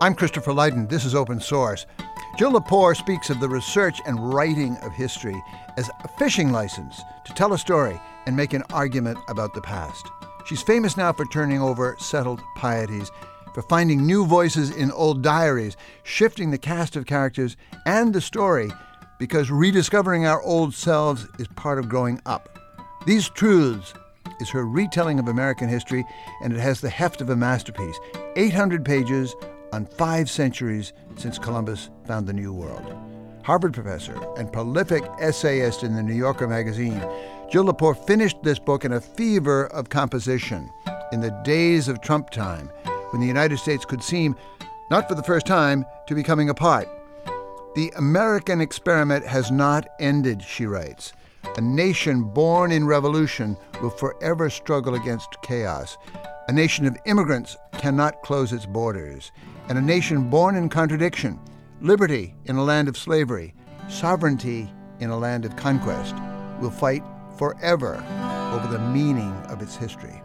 I'm Christopher Lydon. This is Open Source. Jill Lepore speaks of the research and writing of history as a fishing license to tell a story and make an argument about the past. She's famous now for turning over settled pieties, for finding new voices in old diaries, shifting the cast of characters and the story, because rediscovering our old selves is part of growing up. These Truths is her retelling of American history, and it has the heft of a masterpiece. 800 pages on 5 centuries since Columbus found the New World. Harvard professor and prolific essayist in the New Yorker magazine, Jill Lepore finished this book in a fever of composition in the days of Trump time, when the United States could seem, not for the first time, to be coming apart. The American experiment has not ended, she writes. A nation born in revolution will forever struggle against chaos. A nation of immigrants cannot close its borders. And a nation born in contradiction, liberty in a land of slavery, sovereignty in a land of conquest, will fight forever over the meaning of its history.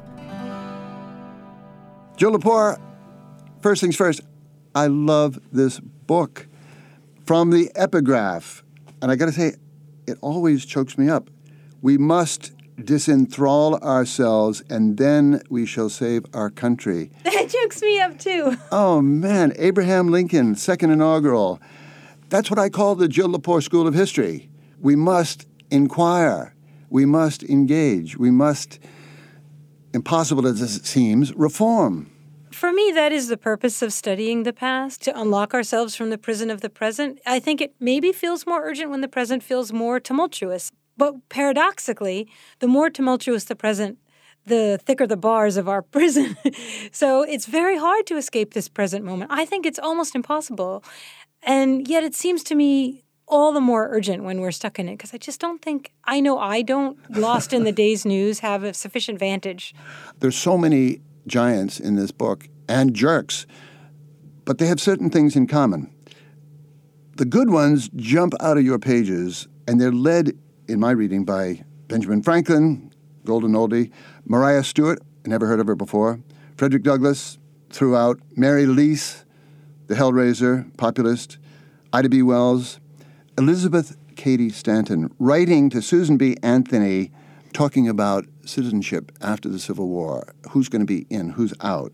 Jill Lepore, first things first, I love this book. From the epigraph, and I got to say, it always chokes me up. We must disenthrall ourselves, and then we shall save our country. That chokes me up, too. Oh, man. Abraham Lincoln, second inaugural. That's what I call the Jill Lepore School of History. We must inquire. We must engage. We must, impossible as it seems, reform. For me, that is the purpose of studying the past, to unlock ourselves from the prison of the present. I think it maybe feels more urgent when the present feels more tumultuous. But paradoxically, the more tumultuous the present, the thicker the bars of our prison. So it's very hard to escape this present moment. I think it's almost impossible. And yet it seems to me all the more urgent when we're stuck in it, because I just don't think, I know I don't, lost in the day's news, have a sufficient vantage. There's so many giants in this book, and jerks, but they have certain things in common. The good ones jump out of your pages, and they're led, in my reading, by Benjamin Franklin, golden oldie, Maria Stewart, I never heard of her before, Frederick Douglass, throughout, Mary Lease, the Hellraiser, populist, Ida B. Wells, Elizabeth Cady Stanton, writing to Susan B. Anthony, talking about citizenship after the Civil War, who's going to be in, who's out.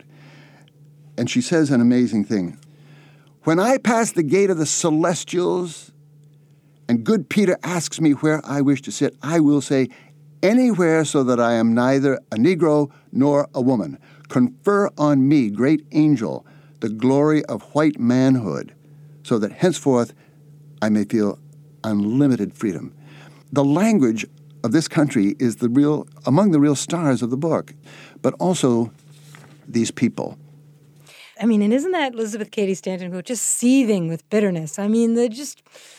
And she says an amazing thing. When I pass the gate of the Celestials, and good Peter asks me where I wish to sit, I will say, anywhere, so that I am neither a Negro nor a woman. Confer on me, great angel, the glory of white manhood, so that henceforth I may feel unlimited freedom. The language of this country is among the real stars of the book, but also these people. I mean, and isn't that Elizabeth Cady Stanton quote just seething with bitterness? I mean, they're just,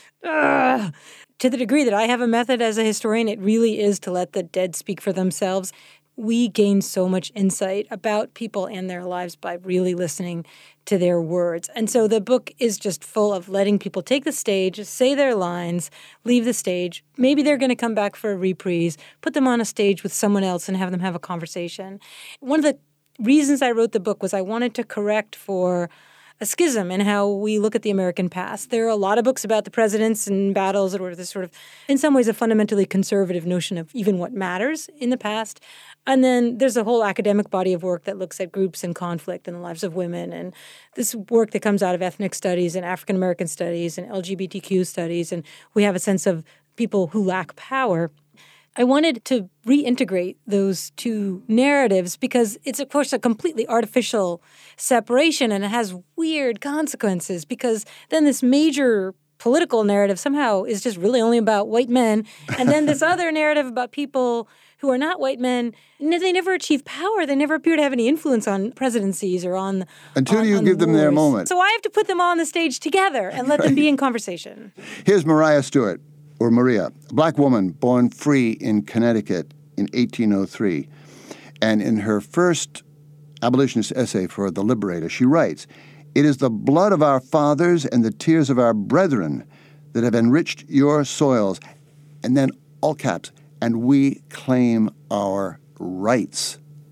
to the degree that I have a method as a historian, it really is to let the dead speak for themselves. We gain so much insight about people and their lives by really listening to their words. And so the book is just full of letting people take the stage, say their lines, leave the stage. Maybe they're going to come back for a reprise, put them on a stage with someone else and have them have a conversation. One of the reasons I wrote the book was I wanted to correct for a schism in how we look at the American past. There are a lot of books about the presidents and battles that were this sort of, in some ways, a fundamentally conservative notion of even what matters in the past. And then there's a whole academic body of work that looks at groups and conflict and the lives of women, and this work that comes out of ethnic studies and African American studies and LGBTQ studies, and we have a sense of people who lack power. I wanted to reintegrate those two narratives because it's, of course, a completely artificial separation, and it has weird consequences because then this major political narrative somehow is just really only about white men, and then this other narrative about people who are not white men, they never achieve power. They never appear to have any influence on presidencies or on Until you give them their moment. So I have to put them all on the stage together and let them be in conversation. Here's Maria Stewart, or Maria, a black woman born free in Connecticut in 1803. And in her first abolitionist essay for The Liberator, she writes, "It is the blood of our fathers and the tears of our brethren that have enriched your soils." And then, all caps, "and we claim our rights."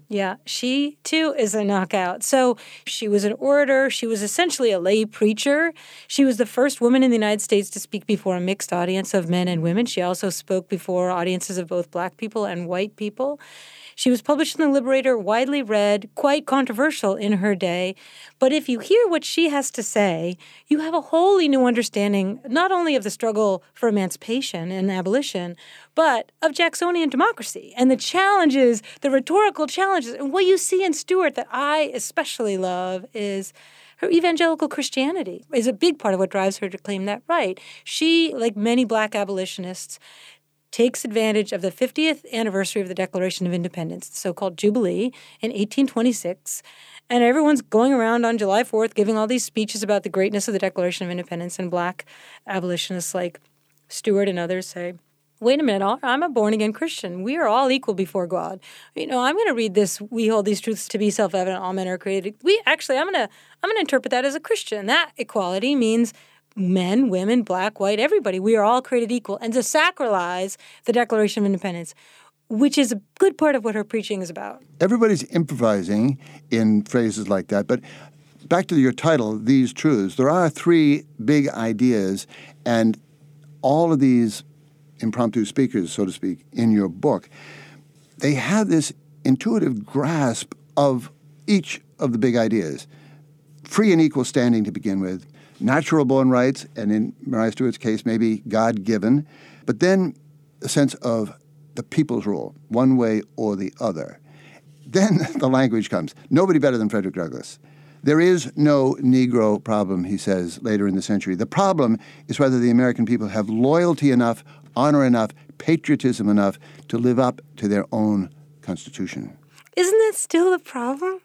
Yeah, she too is a knockout. So she was an orator. She was essentially a lay preacher. She was the first woman in the United States to speak before a mixed audience of men and women. She also spoke before audiences of both black people and white people. She was published in The Liberator, widely read, quite controversial in her day. But if you hear what she has to say, you have a wholly new understanding not only of the struggle for emancipation and abolition, but of Jacksonian democracy and the challenges, the rhetorical challenges. And what you see in Stewart that I especially love is her evangelical Christianity is a big part of what drives her to claim that right. She, like many black abolitionists, takes advantage of the 50th anniversary of the Declaration of Independence, the so-called Jubilee, in 1826. And everyone's going around on July 4th giving all these speeches about the greatness of the Declaration of Independence. And black abolitionists like Stewart and others say, wait a minute, I'm a born-again Christian. We are all equal before God. I'm going to read this, we hold these truths to be self-evident, all men are created. I'm going to interpret that as a Christian. That equality means men, women, black, white, everybody. We are all created equal. And to sacralize the Declaration of Independence, which is a good part of what her preaching is about. Everybody's improvising in phrases like that. But back to your title, These Truths, there are three big ideas, and all of these impromptu speakers, so to speak, in your book, they have this intuitive grasp of each of the big ideas. Free and equal standing to begin with, natural-born rights, and in Mariah Stewart's case, maybe God-given, but then a sense of the people's rule, one way or the other. Then the language comes. Nobody better than Frederick Douglass. There is no Negro problem, he says later in the century. The problem is whether the American people have loyalty enough, honor enough, patriotism enough to live up to their own Constitution. Isn't that still the problem?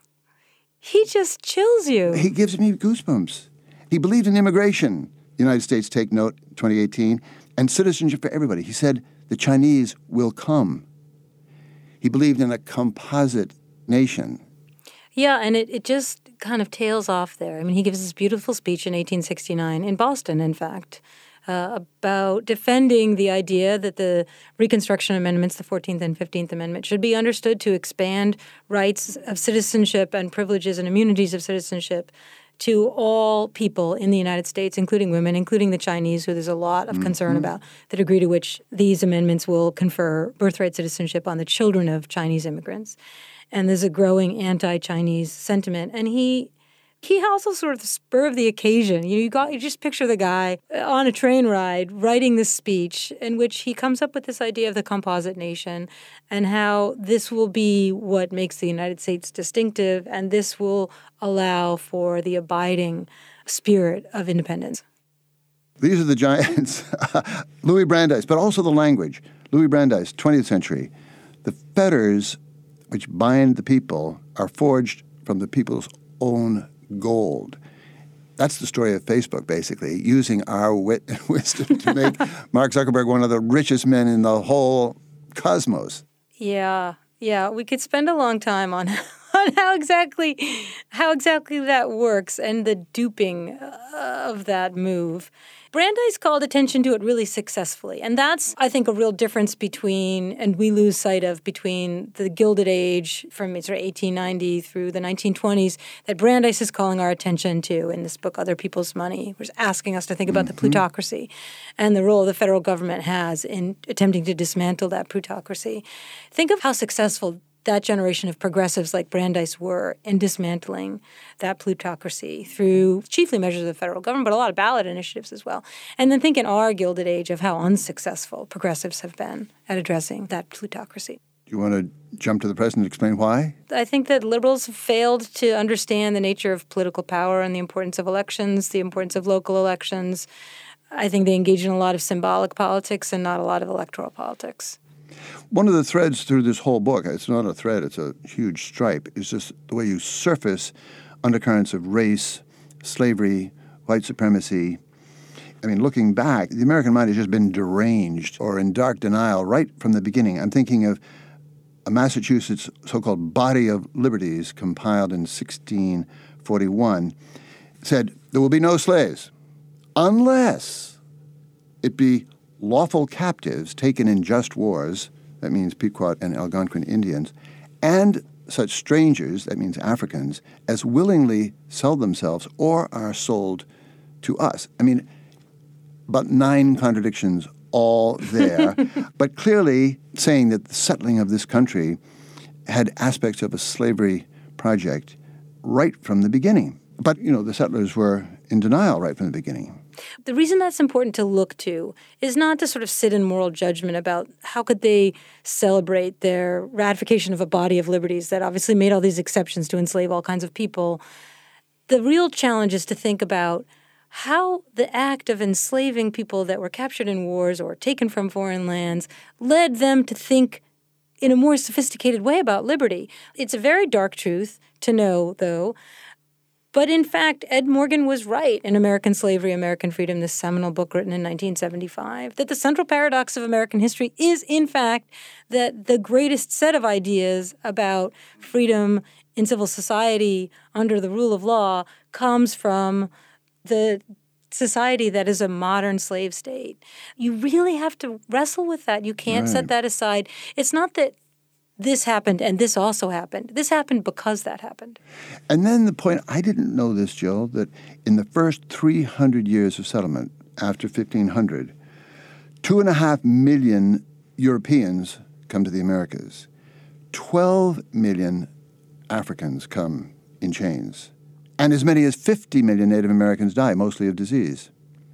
He just chills you. He gives me goosebumps. He believed in immigration, United States Take Note, 2018, and citizenship for everybody. He said the Chinese will come. He believed in a composite nation. Yeah, and it just kind of tails off there. I mean, he gives this beautiful speech in 1869, in Boston, in fact, about defending the idea that the Reconstruction Amendments, the 14th and 15th Amendment, should be understood to expand rights of citizenship and privileges and immunities of citizenship to all people in the United States, including women, including the Chinese, who there's a lot of concern about the degree to which these amendments will confer birthright citizenship on the children of Chinese immigrants. And there's a growing anti-Chinese sentiment. And he also sort of the spur of the occasion. You just picture the guy on a train ride writing this speech in which he comes up with this idea of the composite nation and how this will be what makes the United States distinctive, and this will allow for the abiding spirit of independence. These are the giants. Louis Brandeis, but also the language. Louis Brandeis, 20th century. The fetters which bind the people are forged from the people's own gold. That's the story of Facebook, basically, using our wisdom to make Mark Zuckerberg one of the richest men in the whole cosmos. Yeah. We could spend a long time on how exactly that works and the duping of that move. Brandeis called attention to it really successfully. And that's, I think, a real difference between the Gilded Age from sort of 1890 through the 1920s that Brandeis is calling our attention to in this book, Other People's Money. He's asking us to think about the plutocracy and the role the federal government has in attempting to dismantle that plutocracy. Think of how successful that generation of progressives like Brandeis were in dismantling that plutocracy through chiefly measures of the federal government, but a lot of ballot initiatives as well. And then think in our Gilded Age of how unsuccessful progressives have been at addressing that plutocracy. Do you want to jump to the present and explain why? I think that liberals have failed to understand the nature of political power and the importance of elections, the importance of local elections. I think they engage in a lot of symbolic politics and not a lot of electoral politics. One of the threads through this whole book, it's not a thread, it's a huge stripe, is just the way you surface undercurrents of race, slavery, white supremacy. I mean, looking back, the American mind has just been deranged or in dark denial right from the beginning. I'm thinking of a Massachusetts so-called Body of Liberties compiled in 1641. It said, there will be no slaves unless it be lawful captives taken in just wars, that means Pequot and Algonquin Indians, and such strangers, that means Africans, as willingly sell themselves or are sold to us. I mean, about 9 contradictions all there, but clearly saying that the settling of this country had aspects of a slavery project right from the beginning. But, the settlers were in denial right from the beginning. The reason that's important to look to is not to sort of sit in moral judgment about how could they celebrate their ratification of a body of liberties that obviously made all these exceptions to enslave all kinds of people. The real challenge is to think about how the act of enslaving people that were captured in wars or taken from foreign lands led them to think in a more sophisticated way about liberty. It's a very dark truth to know, though. But in fact, Ed Morgan was right in American Slavery, American Freedom, this seminal book written in 1975, that the central paradox of American history is, in fact, that the greatest set of ideas about freedom in civil society under the rule of law comes from the society that is a modern slave state. You really have to wrestle with that. You can't set that aside. It's not that this happened and this also happened. This happened because that happened. And then the point, I didn't know this, Jill, that in the first 300 years of settlement, after 1500, 2.5 million Europeans come to the Americas. 12 million Africans come in chains. And as many as 50 million Native Americans die, mostly of disease.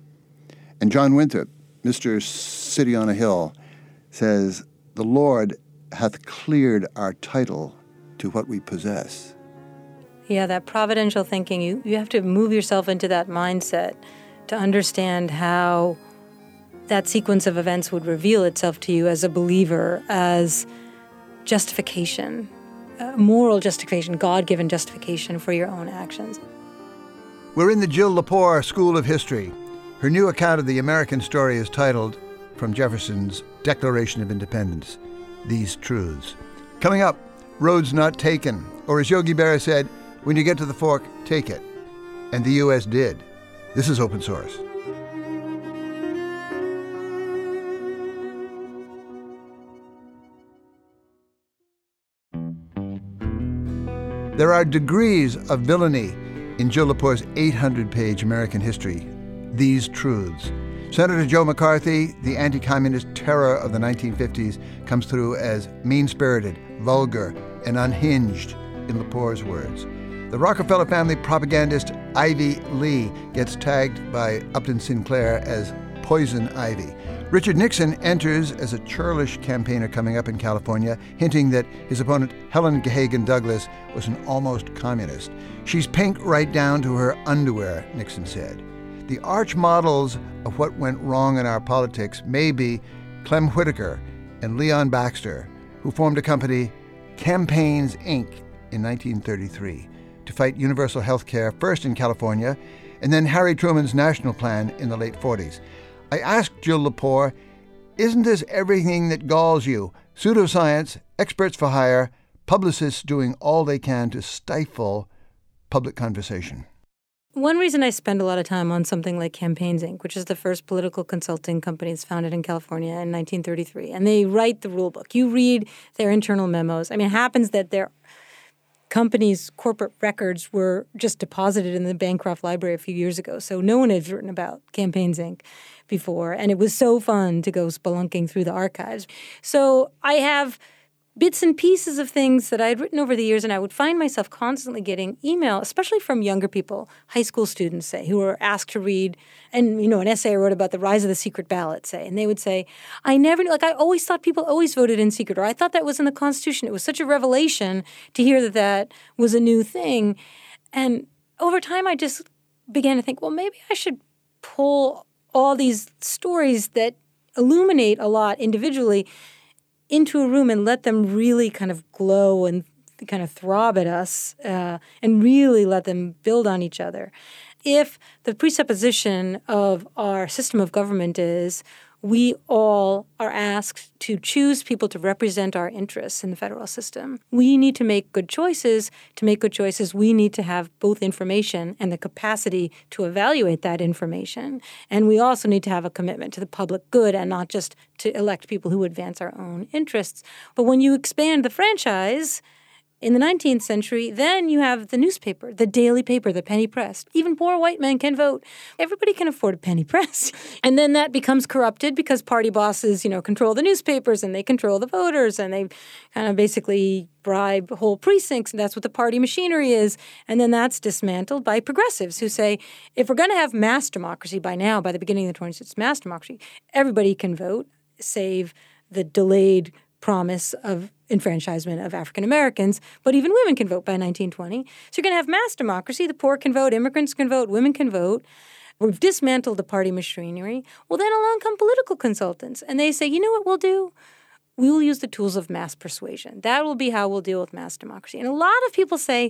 And John Winthrop, Mr. City on a Hill, says, "The Lord hath cleared our title to what we possess." Yeah, that providential thinking, you have to move yourself into that mindset to understand how that sequence of events would reveal itself to you as a believer, as justification, moral justification, God-given justification for your own actions. We're in the Jill Lepore School of History. Her new account of the American story is titled, from Jefferson's Declaration of Independence, These Truths. Coming up, roads not taken, or as Yogi Berra said, when you get to the fork, take it. And the U.S. did. This is Open Source. There are degrees of villainy in Jill Lepore's 800-page American history, These Truths. Senator Joe McCarthy, the anti-communist terror of the 1950s, comes through as mean-spirited, vulgar, and unhinged, in Lepore's words. The Rockefeller family propagandist Ivy Lee gets tagged by Upton Sinclair as Poison Ivy. Richard Nixon enters as a churlish campaigner coming up in California, hinting that his opponent Helen Gahagan Douglas was an almost communist. She's pink right down to her underwear, Nixon said. The arch models of what went wrong in our politics may be Clem Whitaker and Leon Baxter, who formed a company, Campaigns, Inc., in 1933 to fight universal health care first in California and then Harry Truman's national plan in the late 40s. I asked Jill Lepore, isn't this everything that galls you? Pseudoscience, experts for hire, publicists doing all they can to stifle public conversation. One reason I spend a lot of time on something like Campaigns, Inc., which is the first political consulting company that's founded in California in 1933, and they write the rule book. You read their internal memos. I mean, it happens that their company's corporate records were just deposited in the Bancroft Library a few years ago, so no one had written about Campaigns, Inc. before, and it was so fun to go spelunking through the archives. So I have bits and pieces of things that I had written over the years, and I would find myself constantly getting email, especially from younger people, high school students, say, who were asked to read, and, an essay I wrote about the rise of the secret ballot, say, and they would say, I always thought people always voted in secret, or I thought that was in the Constitution. It was such a revelation to hear that was a new thing. And over time, I just began to think, well, maybe I should pull all these stories that illuminate a lot individually into a room and let them really kind of glow and kind of throb at us and really let them build on each other. If the presupposition of our system of government is we all are asked to choose people to represent our interests in the federal system, we need to make good choices. To make good choices, we need to have both information and the capacity to evaluate that information. And we also need to have a commitment to the public good and not just to elect people who advance our own interests. But when you expand the franchise, In the 19th century, then you have the newspaper, the daily paper, the penny press. Even poor white men can vote. Everybody can afford a penny press. And then that becomes corrupted because party bosses, control the newspapers and they control the voters and they kind of basically bribe whole precincts. And that's what the party machinery is. And then that's dismantled by progressives who say, if we're going to have mass democracy by the beginning of the 20th century, mass democracy, everybody can vote, save the delayed promise of enfranchisement of African Americans, but even women can vote by 1920. So you're going to have mass democracy. The poor can vote, immigrants can vote, women can vote. We've dismantled the party machinery. Well, then along come political consultants, and they say, you know what we'll do? We will use the tools of mass persuasion. That will be how we'll deal with mass democracy. And a lot of people say,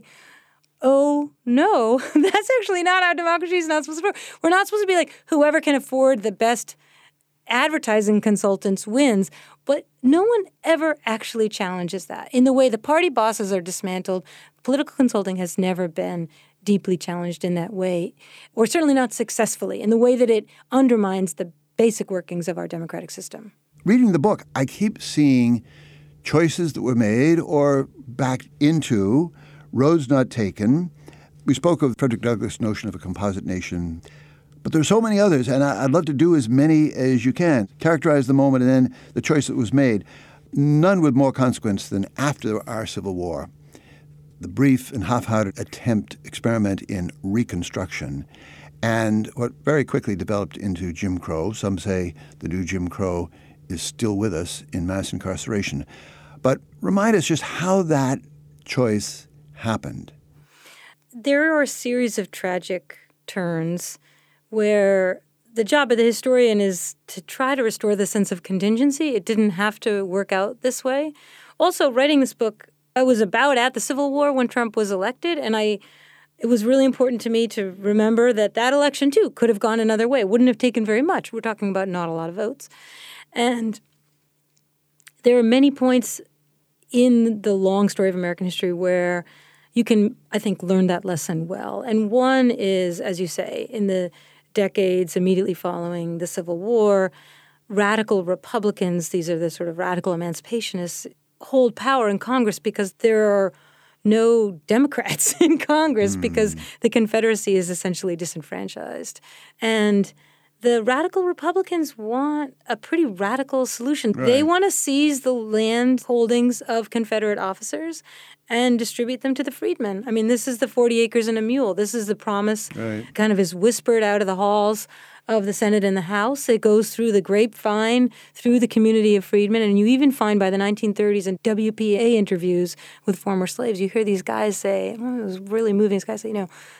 oh, no, that's actually not how democracy is not supposed to work. We're not supposed to be like whoever can afford the best advertising consultants wins, but no one ever actually challenges that. In the way the party bosses are dismantled, political consulting has never been deeply challenged in that way, or certainly not successfully, in the way that it undermines the basic workings of our democratic system. Reading the book, I keep seeing choices that were made or backed into, roads not taken. We spoke of Frederick Douglass' notion of a composite nation. But there are so many others, and I'd love to do as many as you can. Characterize the moment and then the choice that was made. None with more consequence than after our Civil War. The brief and half-hearted experiment in Reconstruction, and what very quickly developed into Jim Crow. Some say the new Jim Crow is still with us in mass incarceration. But remind us just how that choice happened. There are a series of tragic turns where the job of the historian is to try to restore the sense of contingency. It didn't have to work out this way. Also, writing this book, I was about at the Civil War when Trump was elected, and it was really important to me to remember that election, too, could have gone another way. It wouldn't have taken very much. We're talking about not a lot of votes. And there are many points in the long story of American history where you can, I think, learn that lesson well. And one is, as you say, in the decades immediately following the Civil War, radical Republicans, these are the sort of radical emancipationists, hold power in Congress because there are no Democrats in Congress because the Confederacy is essentially disenfranchised. And the radical Republicans want a pretty radical solution. Right. They want to seize the land holdings of Confederate officers and distribute them to the freedmen. I mean, this is the 40 acres and a mule. This is the promise, kind of is whispered out of the halls of the Senate and the House. It goes through the grapevine, through the community of freedmen, and you even find by the 1930s in WPA interviews with former slaves, you hear these guys say, it was really moving, these guys say,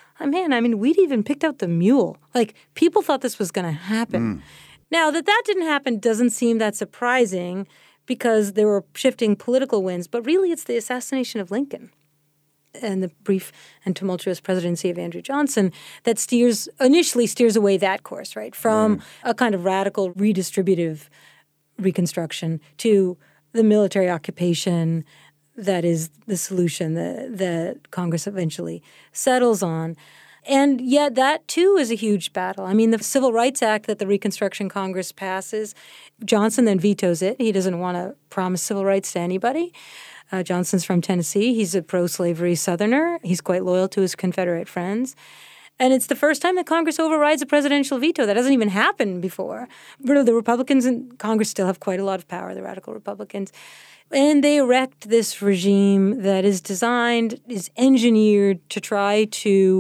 we'd even picked out the mule. Like, people thought this was going to happen. Now, that didn't happen doesn't seem that surprising because there were shifting political winds, but really it's the assassination of Lincoln and the brief and tumultuous presidency of Andrew Johnson that initially steers away that course, right, from a kind of radical redistributive reconstruction to the military occupation that is the solution that Congress eventually settles on. And yet that, too, is a huge battle. I mean, the Civil Rights Act that the Reconstruction Congress passes, Johnson then vetoes it. He doesn't want to promise civil rights to anybody. Johnson's from Tennessee. He's a pro-slavery Southerner. He's quite loyal to his Confederate friends. And it's the first time that Congress overrides a presidential veto. That hasn't even happened before. The Republicans in Congress still have quite a lot of power, the radical Republicans. And they erect this regime that is engineered to try to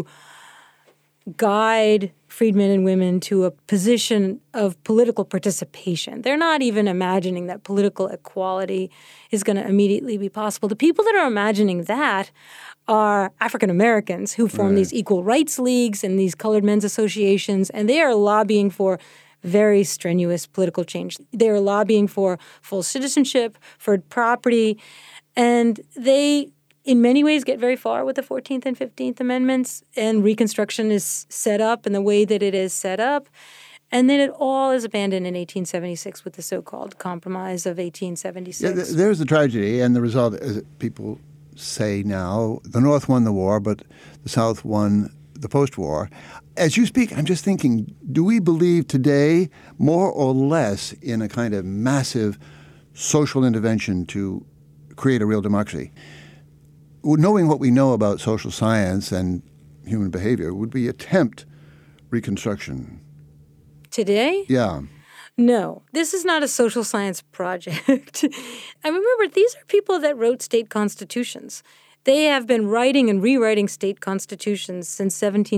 guide freedmen and women to a position of political participation. They're not even imagining that political equality is going to immediately be possible. The people that are imagining that are African Americans who form these equal rights leagues and these colored men's associations, and they are lobbying for very strenuous political change. They are lobbying for full citizenship, for property, and they in many ways get very far with the 14th and 15th Amendments, and Reconstruction is set up in the way that it is set up. And then it all is abandoned in 1876 with the so-called Compromise of 1876. Yeah, there's the tragedy, and the result, as people say now, the North won the war, but the South won the post-war. As you speak, I'm just thinking, do we believe today more or less in a kind of massive social intervention to create a real democracy? knowing what we know about social science and human behavior, would we attempt reconstruction? Today? Yeah. No, this is not a social science project. I remember these are people that wrote state constitutions. They have been writing and rewriting state constitutions since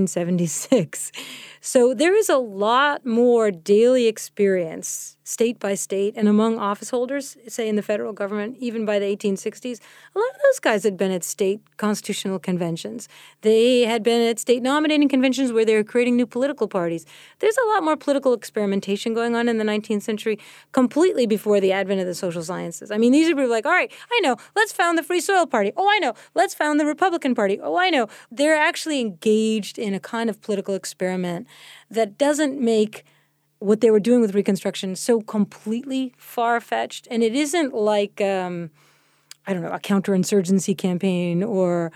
1776. So there is a lot more daily experience, state by state, and among office holders, say in the federal government, even by the 1860s. A lot of those guys had been at state constitutional conventions. They had been at state nominating conventions where they were creating new political parties. There's a lot more political experimentation going on in the 19th century, completely before the advent of the social sciences. I mean, these are people like, all right, I know, let's found the Free Soil Party. Oh, I know, let's found the Republican Party. Oh, I know. They're actually engaged in a kind of political experiment that doesn't make what they were doing with Reconstruction so completely far-fetched. And it isn't like, a counterinsurgency campaign or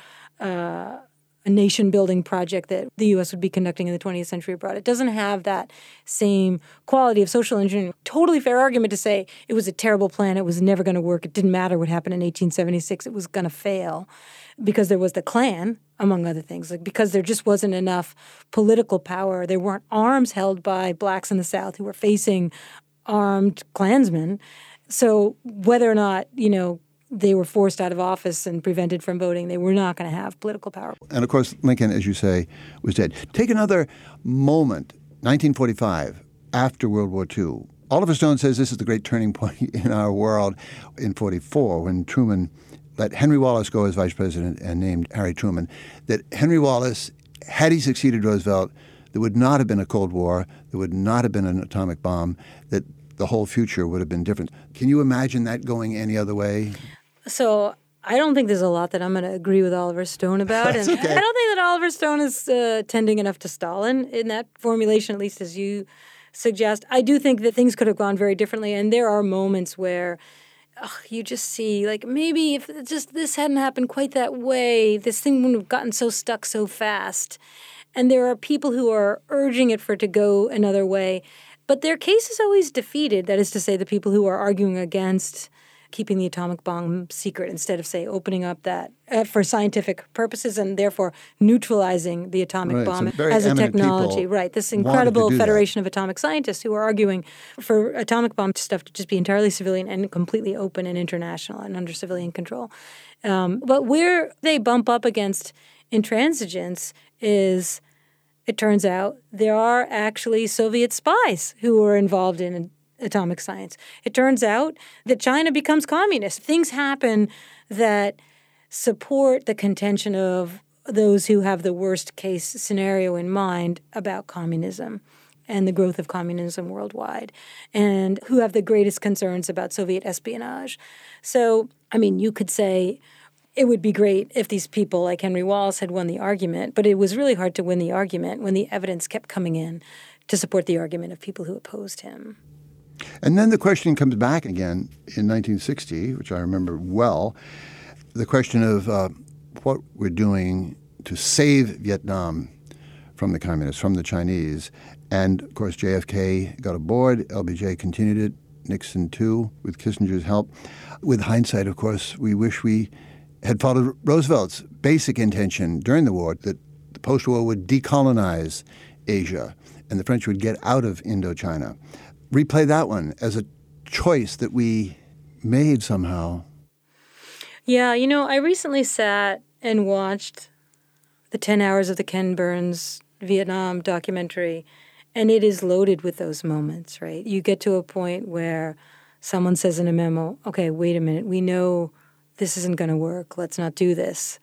a nation-building project that the U.S. would be conducting in the 20th century abroad. It doesn't have that same quality of social engineering. Totally fair argument to say it was a terrible plan. It was never going to work. It didn't matter what happened in 1876. It was going to fail because there was the Klan, among other things, like because there just wasn't enough political power. There weren't arms held by blacks in the South who were facing armed Klansmen. So whether or not, they were forced out of office and prevented from voting, they were not going to have political power. And of course, Lincoln, as you say, was dead. Take another moment, 1945, after World War II. Oliver Stone says this is the great turning point in our world in 44 when Truman let Henry Wallace go as vice president and named Harry Truman, that Henry Wallace, had he succeeded Roosevelt, there would not have been a Cold War, there would not have been an atomic bomb, that the whole future would have been different. Can you imagine that going any other way? So I don't think there's a lot that I'm going to agree with Oliver Stone about. That's and okay. I don't think that Oliver Stone is tending enough to Stalin in that formulation, at least as you suggest. I do think that things could have gone very differently, and there are moments where you just see, like, maybe if just this hadn't happened quite that way, this thing wouldn't have gotten so stuck so fast. And there are people who are urging it for it to go another way. But their case is always defeated. That is to say, the people who are arguing against keeping the atomic bomb secret instead of, say, opening up that for scientific purposes and therefore neutralizing the atomic bomb as a technology. Right. This incredible federation of atomic scientists who are arguing for atomic bomb stuff to just be entirely civilian and completely open and international and under civilian control. But where they bump up against intransigence is, it turns out, there are actually Soviet spies who are involved in atomic science. It turns out that China becomes communist. Things happen that support the contention of those who have the worst case scenario in mind about communism and the growth of communism worldwide, and who have the greatest concerns about Soviet espionage. So, I mean, you could say it would be great if these people like Henry Wallace had won the argument, but it was really hard to win the argument when the evidence kept coming in to support the argument of people who opposed him. And then the question comes back again in 1960, which I remember well, the question of what we're doing to save Vietnam from the communists, from the Chinese. And, of course, JFK got aboard. LBJ continued it. Nixon, too, with Kissinger's help. With hindsight, of course, we wish we had followed Roosevelt's basic intention during the war that the post-war would decolonize Asia and the French would get out of Indochina. Replay that one as a choice that we made somehow. Yeah, I recently sat and watched the 10 hours of the Ken Burns Vietnam documentary, and it is loaded with those moments, right? You get to a point where someone says in a memo, okay, wait a minute, we know this isn't going to work. Let's not do this.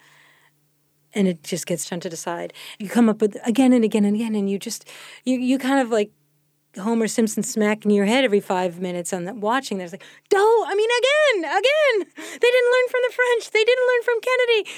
And it just gets shunted aside. You come up with again and again and again, and you kind of like Homer Simpson smacking your head every 5 minutes on that watching. There's like, again. They didn't learn from the French. They didn't learn from Kennedy.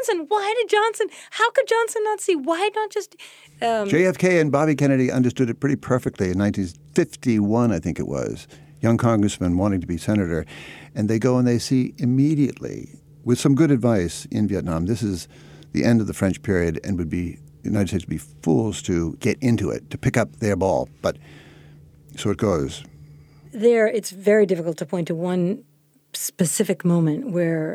How could Johnson not see? Why not just... JFK and Bobby Kennedy understood it pretty perfectly in 1951, I think it was. Young congressman wanting to be senator. And they go and they see immediately, with some good advice in Vietnam, this is the end of the French period and the United States would be fools to get into it, to pick up their ball. But so it goes. It's very difficult to point to one specific moment where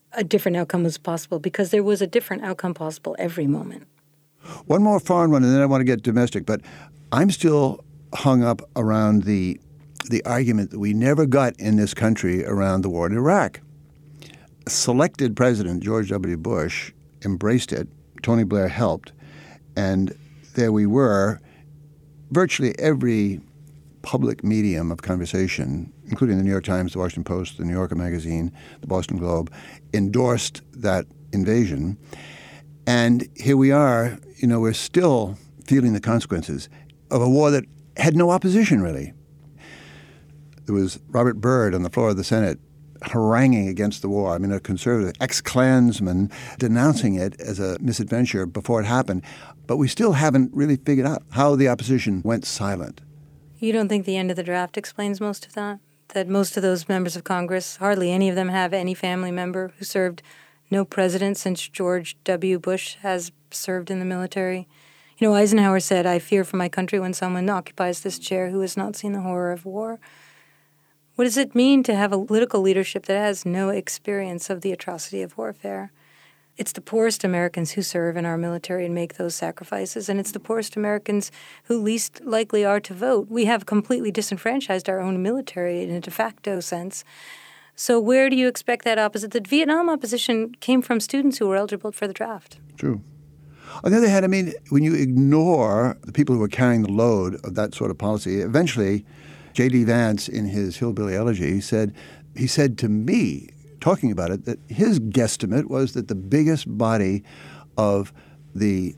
a different outcome was possible, because there was a different outcome possible every moment. One more foreign one, and then I want to get domestic, but I'm still hung up around the argument that we never got in this country around the war in Iraq. Selected President George W. Bush embraced it. Tony Blair helped. And there we were. Virtually every public medium of conversation, including the New York Times, the Washington Post, the New Yorker magazine, the Boston Globe, endorsed that invasion. And here we are, we're still feeling the consequences of a war that had no opposition, really. There was Robert Byrd on the floor of the Senate haranguing against the war. A conservative ex-Klansman denouncing it as a misadventure before it happened. But we still haven't really figured out how the opposition went silent. You don't think the end of the draft explains most of that? That most of those members of Congress, hardly any of them have any family member who served, no president since George W. Bush has served in the military? Eisenhower said, "I fear for my country when someone occupies this chair who has not seen the horror of war." What does it mean to have a political leadership that has no experience of the atrocity of warfare? It's the poorest Americans who serve in our military and make those sacrifices, and it's the poorest Americans who least likely are to vote. We have completely disenfranchised our own military in a de facto sense. So where do you expect that opposite? The Vietnam opposition came from students who were eligible for the draft. True. On the other hand, when you ignore the people who are carrying the load of that sort of policy, eventually J.D. Vance, in his Hillbilly Elegy, he said to me, talking about it, that his guesstimate was that the biggest body of the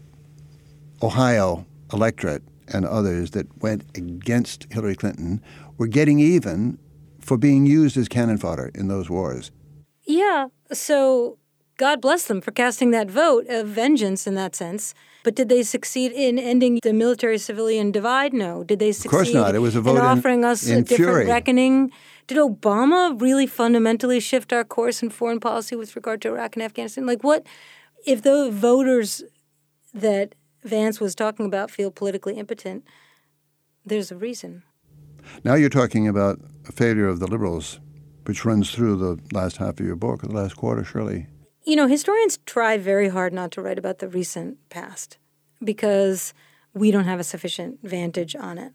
Ohio electorate and others that went against Hillary Clinton were getting even for being used as cannon fodder in those wars. Yeah, so God bless them for casting that vote of vengeance in that sense. But did they succeed in ending the military-civilian divide? No. Did they succeed of course not. It was a vote in offering us a different fury. reckoning? Did Obama really fundamentally shift our course in foreign policy with regard to Iraq and Afghanistan? What if the voters that Vance was talking about feel politically impotent? There's a reason. Now you're talking about a failure of the liberals, which runs through the last half of your book, or the last quarter, surely. Historians try very hard not to write about the recent past because we don't have a sufficient vantage on it.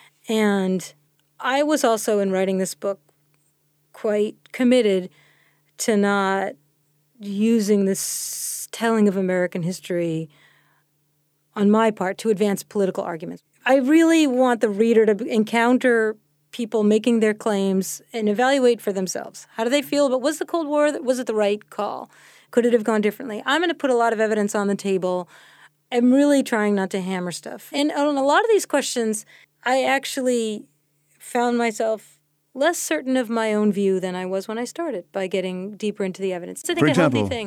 And I was also, in writing this book, quite committed to not using this telling of American history on my part to advance political arguments. I really want the reader to encounter people making their claims and evaluate for themselves. How do they feel about, was the Cold War, was it the right call? Could it have gone differently? I'm going to put a lot of evidence on the table. I'm really trying not to hammer stuff. And on a lot of these questions, I actually found myself less certain of my own view than I was when I started by getting deeper into the evidence. It's, I think, a healthy thing.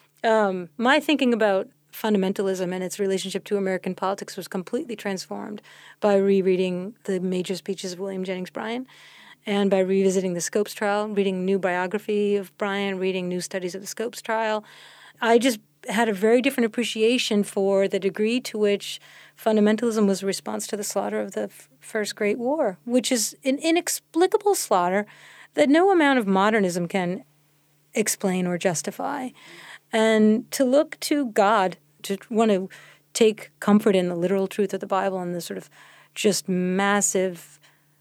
My thinking about fundamentalism and its relationship to American politics was completely transformed by rereading the major speeches of William Jennings Bryan and by revisiting the Scopes trial, reading new biography of Bryan, reading new studies of the Scopes trial. I just had a very different appreciation for the degree to which fundamentalism was a response to the slaughter of the First Great War, which is an inexplicable slaughter that no amount of modernism can explain or justify. And to look to God, to want to take comfort in the literal truth of the Bible and the sort of just massive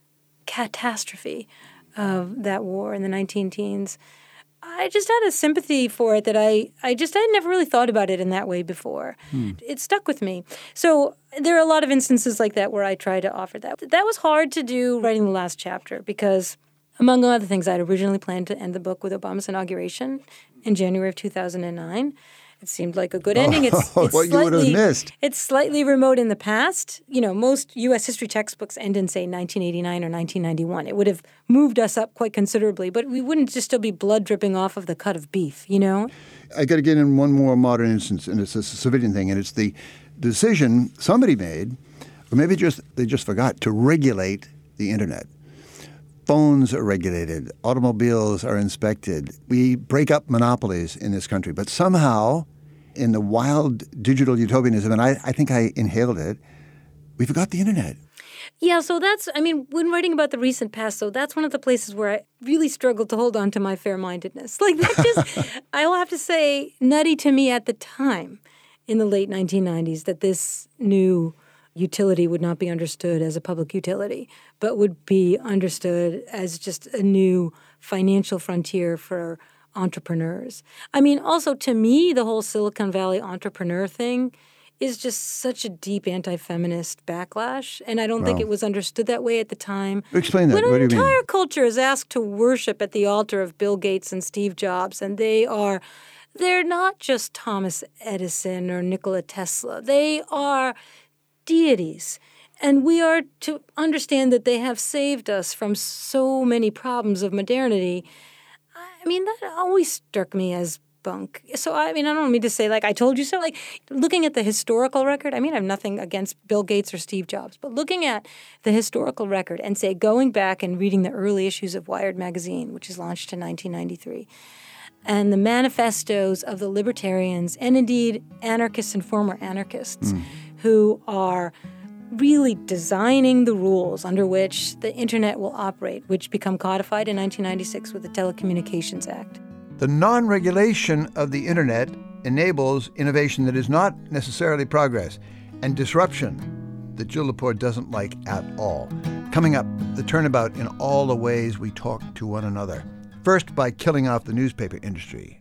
catastrophe of that war in the 19-teens, I just had a sympathy for it that I never really thought about it in that way before. It stuck with me. So there are a lot of instances like that where I try to offer that. That was hard to do writing the last chapter because, among other things, I'd originally planned to end the book with Obama's inauguration in January of 2009. It seemed like a good ending. It's what you would have missed. It's slightly remote in the past. Most U.S. history textbooks end in, say, 1989 or 1991. It would have moved us up quite considerably, but we wouldn't just still be blood dripping off of the cut of beef, I got to get in one more modern instance, and it's a civilian thing, and it's the decision somebody made, or maybe they just forgot, to regulate the Internet. Phones are regulated. Automobiles are inspected. We break up monopolies in this country. But somehow, in the wild digital utopianism, and I think I inhaled it, we forgot the Internet. Yeah, so when writing about the recent past, so that's one of the places where I really struggled to hold on to my fair-mindedness. Like, that just, I will have to say, nutty to me at the time in the late 1990s that this new utility would not be understood as a public utility, but would be understood as just a new financial frontier for entrepreneurs. I mean, also, to me, the whole Silicon Valley entrepreneur thing is just such a deep anti-feminist backlash, and I don't think it was understood that way at the time. Explain that. When What do you mean? An entire culture is asked to worship at the altar of Bill Gates and Steve Jobs, and they're not just Thomas Edison or Nikola Tesla. They are deities. And we are to understand that they have saved us from so many problems of modernity. I mean, that always struck me as bunk. So, I don't mean to say, like, I told you so. Like, looking at the historical record, I have nothing against Bill Gates or Steve Jobs, but looking at the historical record and, say, going back and reading the early issues of Wired magazine, which is launched in 1993, and the manifestos of the libertarians and, indeed, anarchists and former anarchists who are really designing the rules under which the internet will operate, which become codified in 1996 with the Telecommunications Act. The non-regulation of the internet enables innovation that is not necessarily progress and disruption that Jill Lepore doesn't like at all. Coming up, the turnabout in all the ways we talk to one another. First, by killing off the newspaper industry.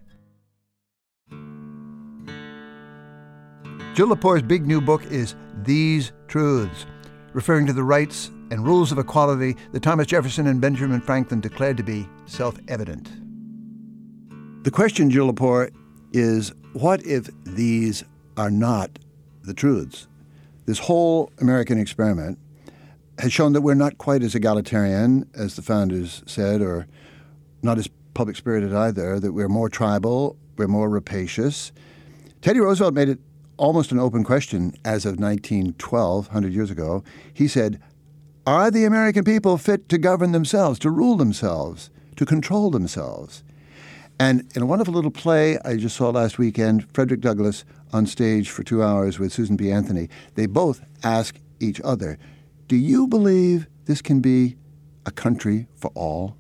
Jill Lepore's big new book is These Truths, referring to the rights and rules of equality that Thomas Jefferson and Benjamin Franklin declared to be self-evident. The question, Jill Lepore, is what if these are not the truths? This whole American experiment has shown that we're not quite as egalitarian as the founders said, or not as public-spirited either, that we're more tribal, we're more rapacious. Teddy Roosevelt made it almost an open question as of 1912, 100 years ago. He said, are the American people fit to govern themselves, to rule themselves, to control themselves? And in a wonderful little play I just saw last weekend, Frederick Douglass on stage for 2 hours with Susan B. Anthony, they both ask each other, do you believe this can be a country for all?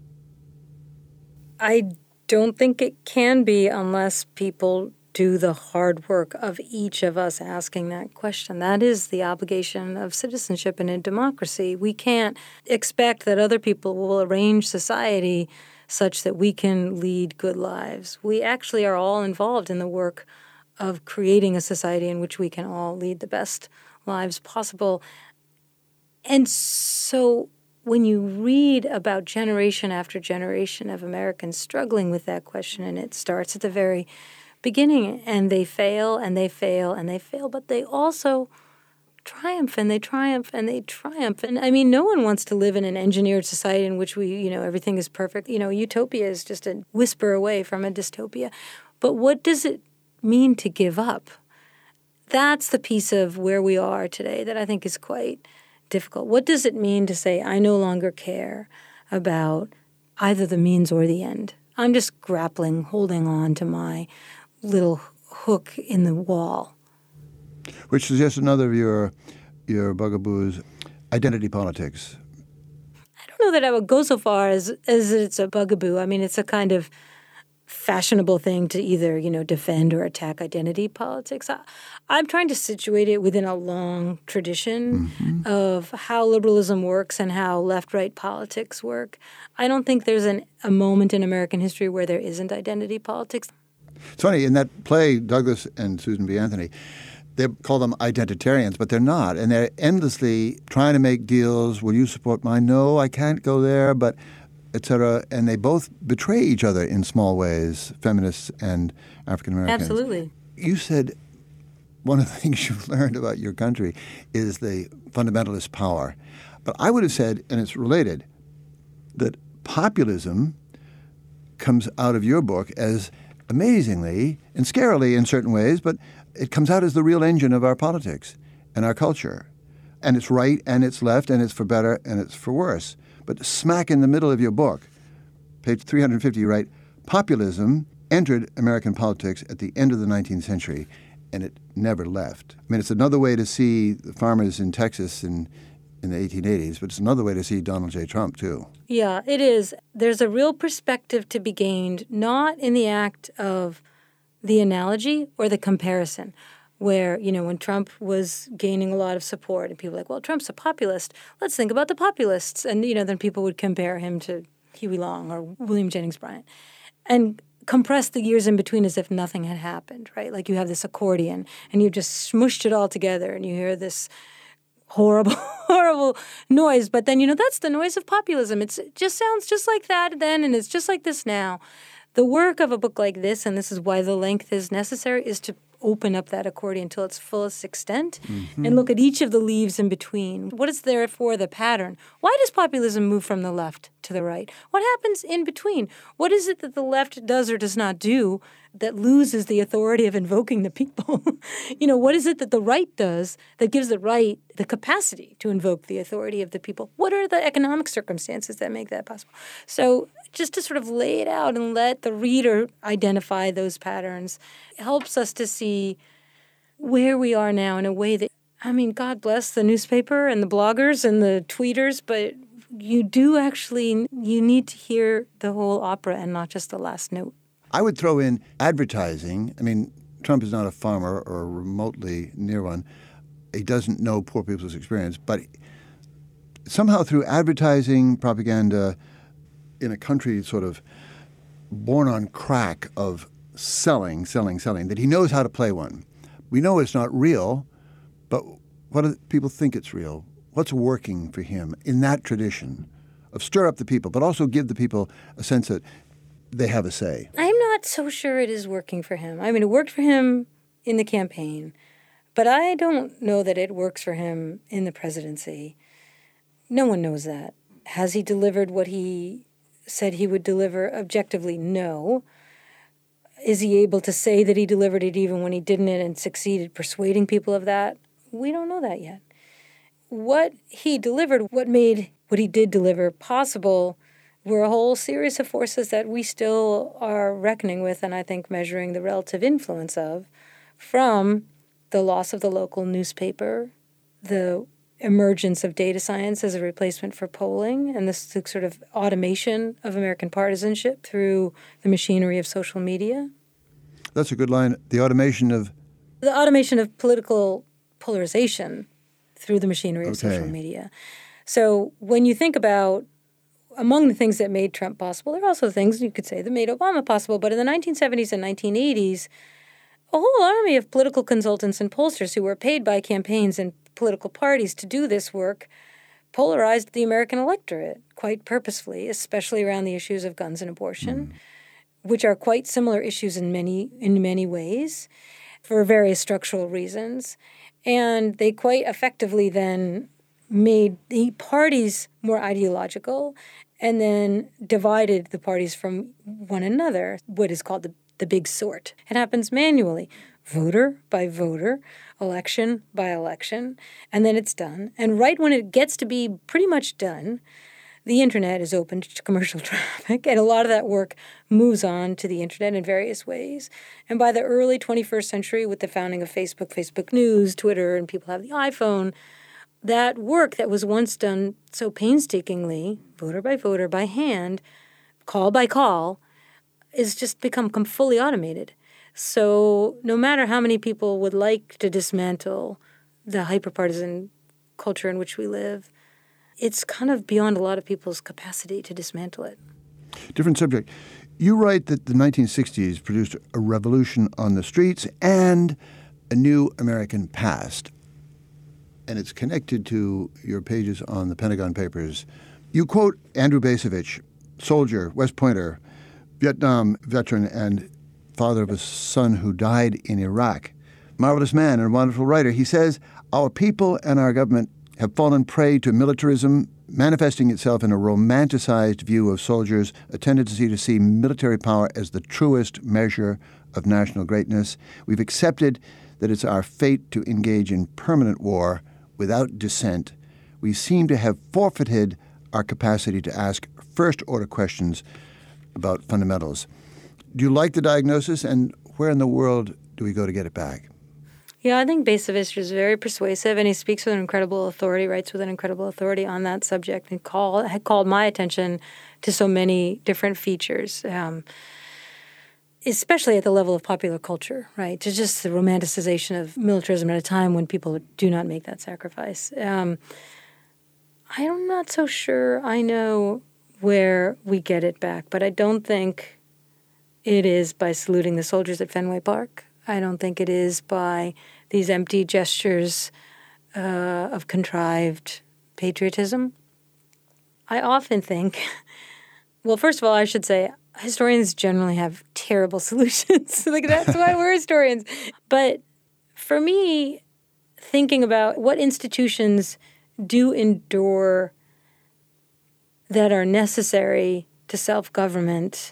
I don't think it can be unless people do the hard work of each of us asking that question. That is the obligation of citizenship in a democracy. We can't expect that other people will arrange society such that we can lead good lives. We actually are all involved in the work of creating a society in which we can all lead the best lives possible. And so when you read about generation after generation of Americans struggling with that question, and it starts at the very beginning, and they fail, and they fail, and they fail, but they also triumph, and they triumph, and they triumph. And no one wants to live in an engineered society in which we, everything is perfect. Utopia is just a whisper away from a dystopia. But what does it mean to give up? That's the piece of where we are today that I think is quite difficult. What does it mean to say, I no longer care about either the means or the end? I'm just grappling, holding on to my little hook in the wall. Which suggests another of your bugaboos, identity politics. I don't know that I would go so far as it's a bugaboo. It's a kind of fashionable thing to either, defend or attack identity politics. I'm trying to situate it within a long tradition of how liberalism works and how left-right politics work. I don't think there's a moment in American history where there isn't identity politics. It's funny, in that play, Douglas and Susan B. Anthony, they call them identitarians, but they're not. And they're endlessly trying to make deals. Will you support mine? No, I can't go there, but et cetera. And they both betray each other in small ways, feminists and African Americans. Absolutely. You said one of the things you've learned about your country is the fundamentalist power. But I would have said, and it's related, that populism comes out of your book as amazingly and scarily in certain ways, but it comes out as the real engine of our politics and our culture. And it's right and it's left and it's for better and it's for worse. But smack in the middle of your book, page 350, you write, populism entered American politics at the end of the 19th century, and it never left. It's another way to see the farmers in Texas in in the 1880s, but it's another way to see Donald J. Trump, too. Yeah, it is. There's a real perspective to be gained, not in the act of the analogy or the comparison, where, when Trump was gaining a lot of support and people were like, well, Trump's a populist. Let's think about the populists. And, then people would compare him to Huey Long or William Jennings Bryan and compress the years in between as if nothing had happened, right? Like you have this accordion and you just smushed it all together and you hear this horrible, horrible noise. But then, that's the noise of populism. It just sounds just like that then, and it's just like this now. The work of a book like this, and this is why the length is necessary, is to open up that accordion to its fullest extent and look at each of the leaves in between. What is therefore the pattern? Why does populism move from the left to the right? What happens in between? What is it that the left does or does not do that loses the authority of invoking the people? What is it that the right does that gives the right the capacity to invoke the authority of the people? What are the economic circumstances that make that possible? So just to sort of lay it out and let the reader identify those patterns helps us to see where we are now in a way that, God bless the newspaper and the bloggers and the tweeters, but you need to hear the whole opera and not just the last note. I would throw in advertising. Trump is not a farmer or remotely near one. He doesn't know poor people's experience, but somehow through advertising, propaganda, in a country sort of born on crack of selling, that he knows how to play one. We know it's not real, but what do people think it's real? What's working for him in that tradition of stir up the people, but also give the people a sense that they have a say? I'm not so sure it is working for him. It worked for him in the campaign, but I don't know that it works for him in the presidency. No one knows that. Has he delivered what he said he would deliver? Objectively, no. Is he able to say that he delivered it even when he didn't and succeeded persuading people of that? We don't know that yet. What he delivered, what made what he did deliver possible, were a whole series of forces that we still are reckoning with and I think measuring the relative influence of, from the loss of the local newspaper, the emergence of data science as a replacement for polling, and this sort of automation of American partisanship through the machinery of social media. That's a good line. The automation of political polarization through the machinery of social media. So when you think about among the things that made Trump possible, there are also things you could say that made Obama possible. But in the 1970s and 1980s, a whole army of political consultants and pollsters who were paid by campaigns and political parties to do this work polarized the American electorate quite purposefully, especially around the issues of guns and abortion, which are quite similar issues in many ways for various structural reasons. And they quite effectively then made the parties more ideological and then divided the parties from one another, what is called the big sort. It happens manually, voter by voter, election by election, and then it's done. And right when it gets to be pretty much done, the internet is opened to commercial traffic, and a lot of that work moves on to the internet in various ways. And by the early 21st century, with the founding of Facebook, Facebook News, Twitter, and people have the iPhone, that work that was once done so painstakingly, voter by voter, by hand, call by call, is just become fully automated. So no matter how many people would like to dismantle the hyperpartisan culture in which we live, it's kind of beyond a lot of people's capacity to dismantle it. Different subject. You write that the 1960s produced a revolution on the streets and a new American past. And it's connected to your pages on the Pentagon Papers. You quote Andrew Bacevich, soldier, West Pointer, Vietnam veteran, and father of a son who died in Iraq. Marvelous man and a wonderful writer. He says, "Our people and our government have fallen prey to militarism, manifesting itself in a romanticized view of soldiers, a tendency to see military power as the truest measure of national greatness. We've accepted that it's our fate to engage in permanent war without dissent. We seem to have forfeited our capacity to ask first-order questions about fundamentals." Do you like the diagnosis, and where in the world do we go to get it back? Yeah, I think Bacevich is very persuasive, and he speaks with an incredible authority, writes with an incredible authority on that subject, and had called my attention to so many different features, especially at the level of popular culture, right? To just the romanticization of militarism at a time when people do not make that sacrifice. I'm not so sure I know where we get it back, but I don't think it is by saluting the soldiers at Fenway Park. I don't think it is by these empty gestures of contrived patriotism. I often think, well, first of all, I should say historians generally have terrible solutions. Like, that's why we're historians. But for me, thinking about what institutions do endure that are necessary to self-government,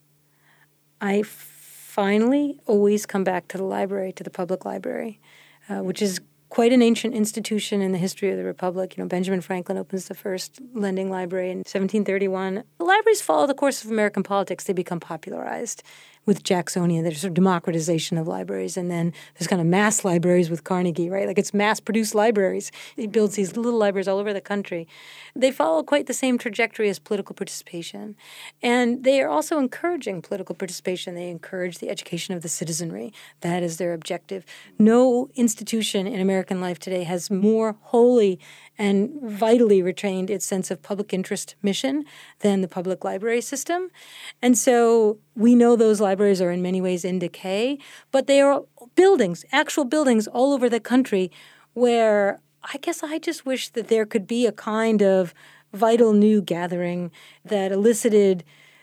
I finally always come back to the library, to the public library, which is quite an ancient institution in the history of the Republic. Benjamin Franklin opens the first lending library in 1731. The libraries follow the course of American politics. They become popularized with Jacksonian. There's sort of democratization of libraries. And then there's kind of mass libraries with Carnegie, right? Like, it's mass-produced libraries. He builds these little libraries all over the country. They follow quite the same trajectory as political participation. And they are also encouraging political participation. They encourage the education of the citizenry. That is their objective. No institution in American life today has more wholly and vitally retained its sense of public interest mission than the public library system. And so we know those libraries are in many ways in decay, but they are buildings, actual buildings all over the country where I guess I just wish that there could be a kind of vital new gathering that elicited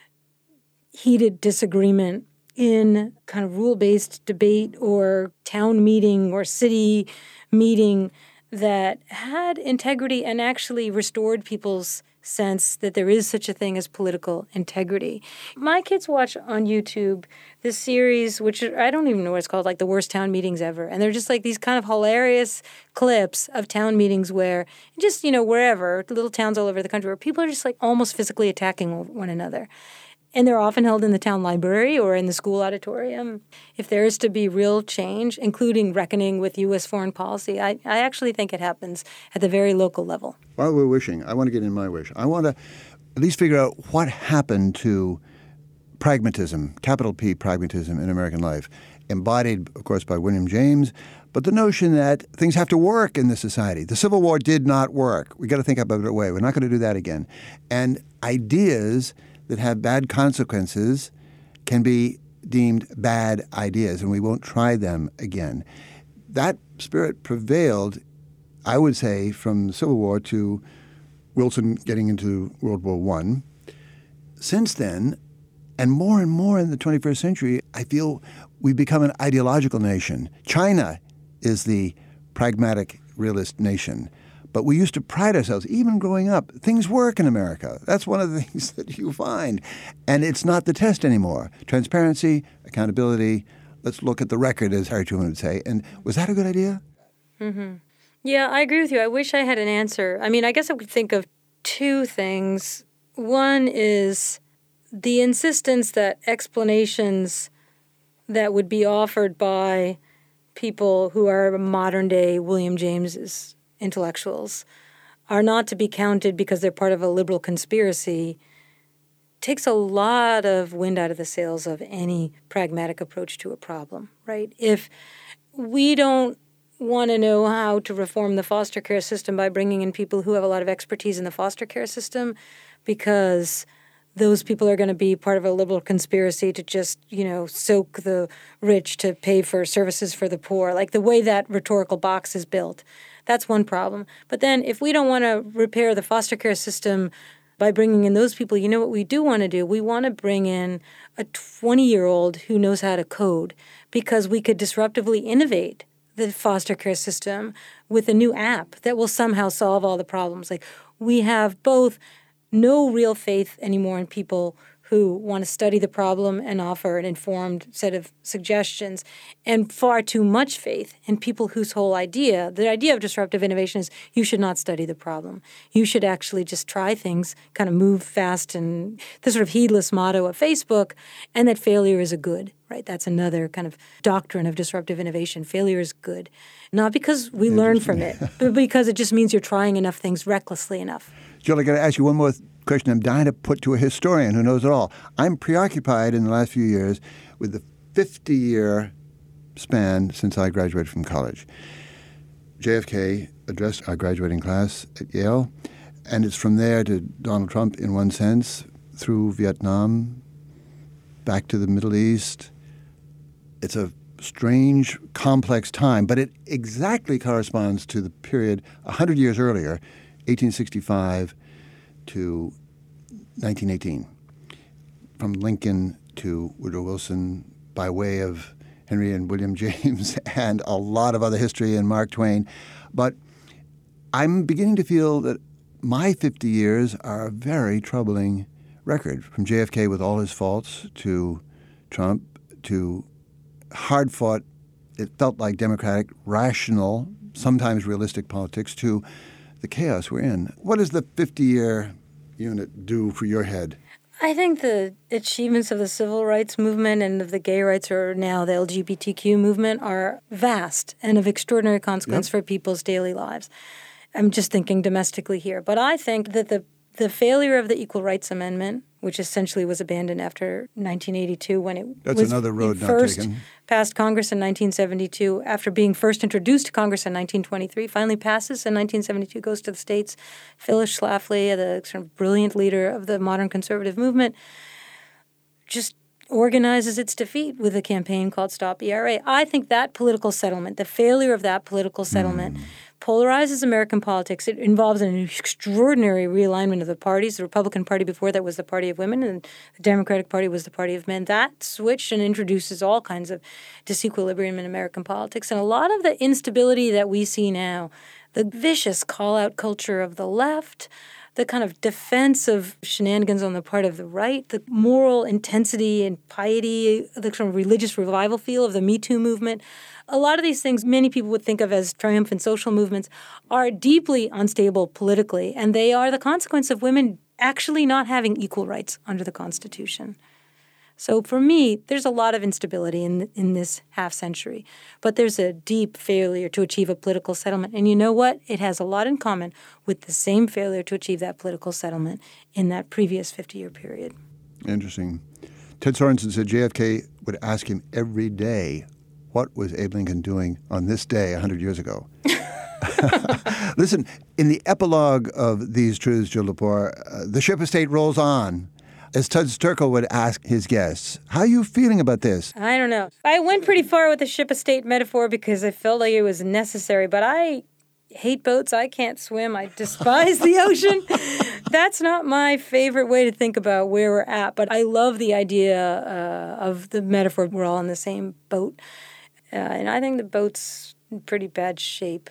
heated disagreement in kind of rule-based debate or town meeting or city meeting that had integrity and actually restored people's sense that there is such a thing as political integrity. My kids watch on YouTube this series, which I don't even know what it's called, like the worst town meetings ever. And they're just like these kind of hilarious clips of town meetings where just, wherever, little towns all over the country, where people are just like almost physically attacking one another. And they're often held in the town library or in the school auditorium. If there is to be real change, including reckoning with U.S. foreign policy, I actually think it happens at the very local level. While we're wishing, I want to get in my wish. I want to at least figure out what happened to pragmatism, capital P pragmatism in American life, embodied, of course, by William James, but the notion that things have to work in this society. The Civil War did not work. We got to think about it a way. We're not going to do that again. And ideas that have bad consequences can be deemed bad ideas, and we won't try them again. That spirit prevailed, I would say, from the Civil War to Wilson getting into World War I. Since then, and more in the 21st century, I feel we've become an ideological nation. China is the pragmatic, realist nation. But we used to pride ourselves, even growing up, things work in America. That's one of the things that you find. And it's not the test anymore. Transparency, accountability, let's look at the record, as Harry Truman would say. And was that a good idea? Mm-hmm. Yeah, I agree with you. I wish I had an answer. I mean, I guess I would think of two things. One is the insistence that explanations that would be offered by people who are modern-day William James's intellectuals are not to be counted because they're part of a liberal conspiracy takes a lot of wind out of the sails of any pragmatic approach to a problem, right? If we don't want to know how to reform the foster care system by bringing in people who have a lot of expertise in the foster care system because those people are going to be part of a liberal conspiracy to just, soak the rich to pay for services for the poor, like the way that rhetorical box is built. That's one problem. But then if we don't want to repair the foster care system by bringing in those people, you know what we do want to do? We want to bring in a 20-year-old who knows how to code because we could disruptively innovate the foster care system with a new app that will somehow solve all the problems. Like, we have both no real faith anymore in people who want to study the problem and offer an informed set of suggestions, and far too much faith in people whose whole idea, the idea of disruptive innovation is you should not study the problem. You should actually just try things, kind of move fast, and the sort of heedless motto of Facebook, and that failure is a good, right? That's another kind of doctrine of disruptive innovation. Failure is good. Not because we learn from it, but because it just means you're trying enough things recklessly enough. Jill, I got to ask you one more question I'm dying to put to a historian who knows it all. I'm preoccupied in the last few years with the 50-year span since I graduated from college. JFK addressed our graduating class at Yale, and it's from there to Donald Trump in one sense, through Vietnam, back to the Middle East. It's a strange, complex time, but it exactly corresponds to the period 100 years earlier, 1865 to 1918. From Lincoln to Woodrow Wilson, by way of Henry and William James, and a lot of other history and Mark Twain. But I'm beginning to feel that my 50 years are a very troubling record, from JFK with all his faults to Trump to hard-fought, it felt like democratic, rational, sometimes realistic politics, to the chaos we're in. What does the 50-year unit do for your head? I think the achievements of the civil rights movement and of the gay rights, or now the LGBTQ movement, are vast and of extraordinary consequence for people's daily lives. I'm just thinking domestically here. But I think that the failure of the Equal Rights Amendment, which essentially was abandoned after 1982 when it was another road first not taken. Passed Congress in 1972, after being first introduced to Congress in 1923, finally passes in 1972, goes to the states. Phyllis Schlafly, the sort of brilliant leader of the modern conservative movement, just organizes its defeat with a campaign called Stop ERA. I think that political settlement, the failure of that political settlement, polarizes American politics. It involves an extraordinary realignment of the parties. The Republican Party before that was the party of women, and the Democratic Party was the party of men. That switched and introduces all kinds of disequilibrium in American politics. And a lot of the instability that we see now, the vicious call-out culture of the left, the kind of defense of shenanigans on the part of the right, the moral intensity and piety, the kind of religious revival feel of the Me Too movement, a lot of these things many people would think of as triumphant social movements are deeply unstable politically, and they are the consequence of women actually not having equal rights under the Constitution. So for me, there's a lot of instability in this half century, but there's a deep failure to achieve a political settlement. And you know what? It has a lot in common with the same failure to achieve that political settlement in that previous 50-year period. Interesting. Ted Sorensen said JFK would ask him every day, what was Abe Lincoln doing on this day 100 years ago? Listen, in the epilogue of These Truths, Jill Lepore, the ship of state rolls on. As Tuds Terkel would ask his guests, how are you feeling about this? I don't know. I went pretty far with the ship of state metaphor because I felt like it was necessary, but I hate boats. I can't swim. I despise the ocean. That's not my favorite way to think about where we're at, but I love the idea of the metaphor. We're all in the same boat, and I think the boat's in pretty bad shape.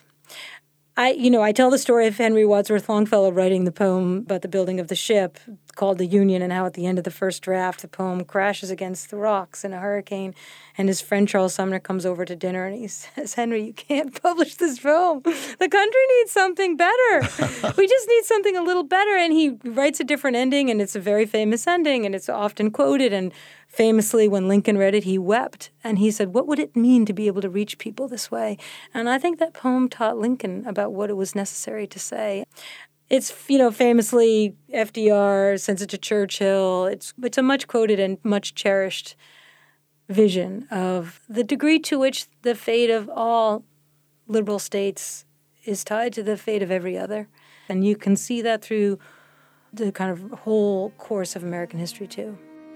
I tell the story of Henry Wadsworth Longfellow writing the poem about the building of the ship called The Union, and how at the end of the first draft, the poem crashes against the rocks in a hurricane, and his friend Charles Sumner comes over to dinner, and he says, Henry, you can't publish this poem. The country needs something better. We just need something a little better. And he writes a different ending, and it's a very famous ending, and it's often quoted, and famously, when Lincoln read it, he wept. And he said, what would it mean to be able to reach people this way? And I think that poem taught Lincoln about what it was necessary to say. It's, famously FDR sends it to Churchill. It's a much quoted and much cherished vision of the degree to which the fate of all liberal states is tied to the fate of every other. And you can see that through the kind of whole course of American history, too.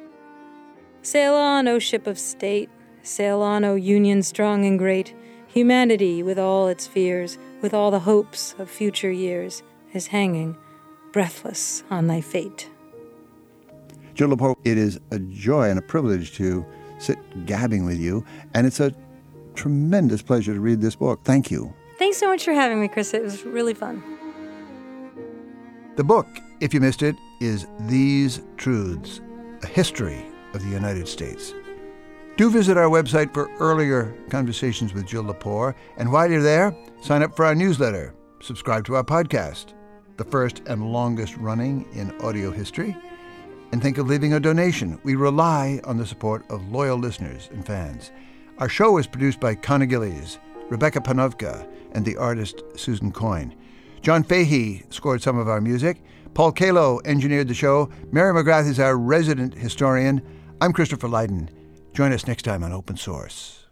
Sail on, O ship of state, sail on, O Union strong and great. Humanity, with all its fears, with all the hopes of future years, is hanging, breathless, on thy fate. Jill Lepore, it is a joy and a privilege to sit gabbing with you, and it's a tremendous pleasure to read this book. Thank you. Thanks so much for having me, Chris. It was really fun. The book, if you missed it, is These Truths, A History of the United States. Do visit our website for earlier conversations with Jill Lepore, and while you're there, sign up for our newsletter, subscribe to our podcast, the first and longest running in audio history, and think of leaving a donation. We rely on the support of loyal listeners and fans. Our show is produced by Conor Gillies, Rebecca Panovka, and the artist Susan Coyne. John Fahey scored some of our music. Paul Kalo engineered the show. Mary McGrath is our resident historian. I'm Christopher Lydon. Join us next time on Open Source.